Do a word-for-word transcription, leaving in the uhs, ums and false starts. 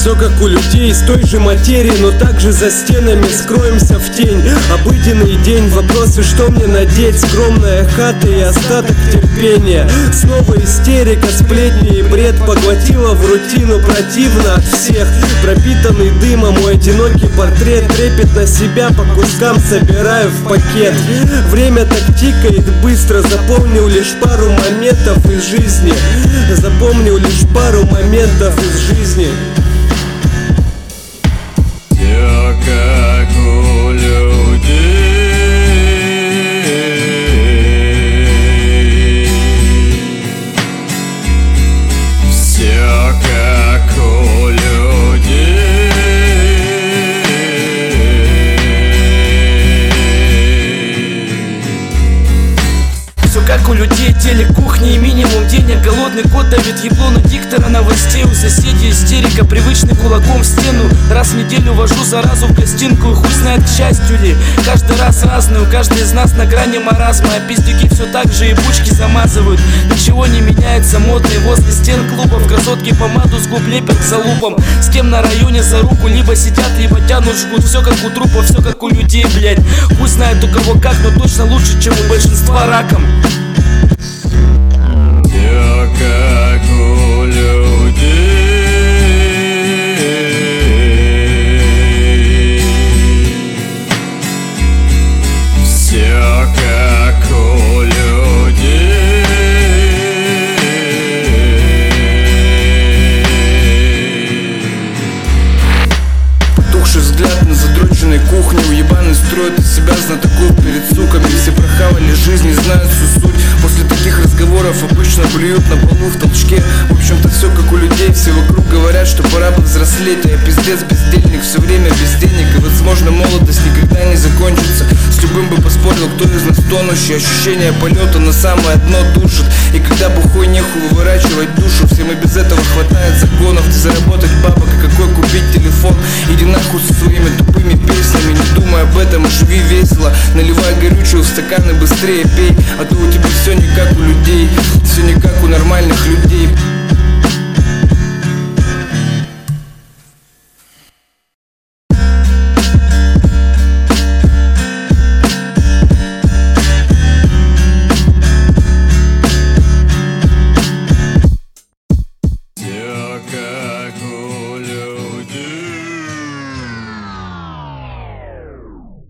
Все как у людей, из той же материи, но также за стенами скроемся в тень. Обыденный день, вопросы, что мне надеть, скромная хата и остаток терпения. Снова истерика, сплетни и бред поглотила в рутину, противно от всех. Пропитанный дымом мой одинокий портрет, трепет на себя по кускам собираю в пакет. Время так тикает быстро, запомнил лишь пару моментов из жизни. Запомнил лишь пару моментов из жизни. Все как у людей, все как у людей. Все как у людей, телек, кухни и минимум денег. Голодный кот давит ебло на диктора новостей. У соседей истерика, привычный кулаком в стену. Раз в неделю вожу заразу в гостинку. И хуй знает, к счастью ли, каждый раз разный. У каждого из нас на грани маразма. А пиздюки все так же и бучки замазывают. Ничего не меняется, модный возле стен клубов. Красотки помаду с губ лепят к залупам. С кем на районе за руку либо сидят, либо тянут, жгут. Все как у трупов, все как у людей, блять. Хуй знает у кого как, но точно лучше, чем у большинства раком. Все как у людей, все как у людей. Потухший взгляд на задроченной кухне. Уебаны строят из себя знатоков перед суками. Все прохавали жизнь, не знают всю суть. После таких разговоров обычно блюют на полу в толчке. В общем-то все как у людей, все вокруг говорят, что пора повзрослеть. А я пиздец бездельник, все время без денег. И возможно молодость никогда не закончится. С любым бы поспорил, кто из нас тонущий. Ощущение полета на самое дно душит. И когда бухой нехуй выворачивать душу, всем и без этого хватает законов. Ты заработать бабок, а какой купить телефон. Иди нахуй со своими тупыми песнями. Не думай об этом, живи весело. Наливай горючую в стаканы, быстрее пей. А то у тебя все не как у людей, все не как у нормальных людей.